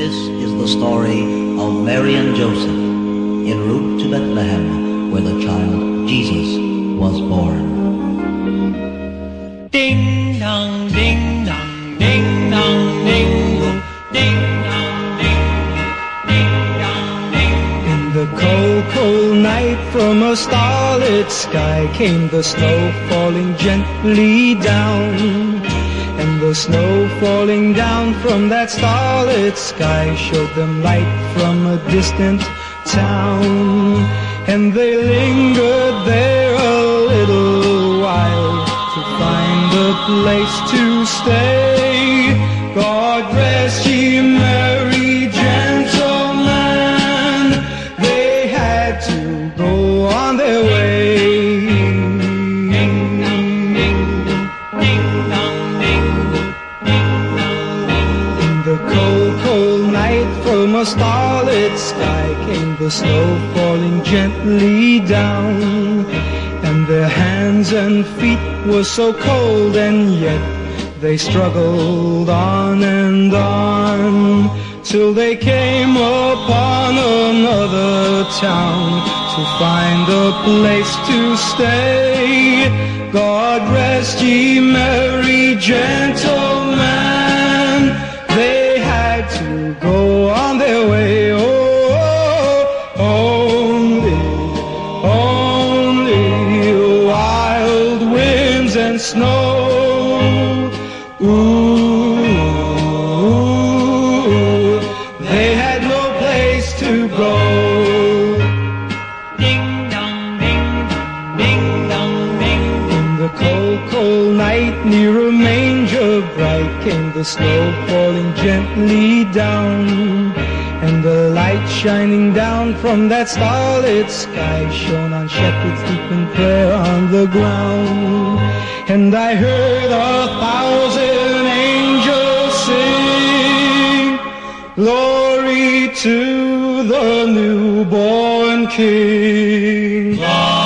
This is the story of Mary and Joseph en route to Bethlehem, where the child Jesus was born. Ding dong, ding dong, ding dong, ding dong, ding dong, ding dong, ding. In the cold, cold night, from a starlit sky came the snow falling gently down. And the snow falling down from that starlit sky showed them light from a distant town. And they lingered there a little while to find a place to stay. God rest ye merry gentlemen, they had to go on their way. From a starlit sky came the snow falling gently down. And their hands and feet were so cold, and yet they struggled on and on, till they came upon another town to find a place to stay. God rest ye merry gentlemen, they had to go on their way. Oh, only wild winds and snow. Ooh, they had no place to go. Ding dong, ding dong, ding dong, ding. In the cold, cold night, near a manger bright, came the snow falling gently down. And the light shining down from that starlit sky shone on shepherds deep in prayer on the ground. And I heard 1,000 angels sing, glory to the newborn King.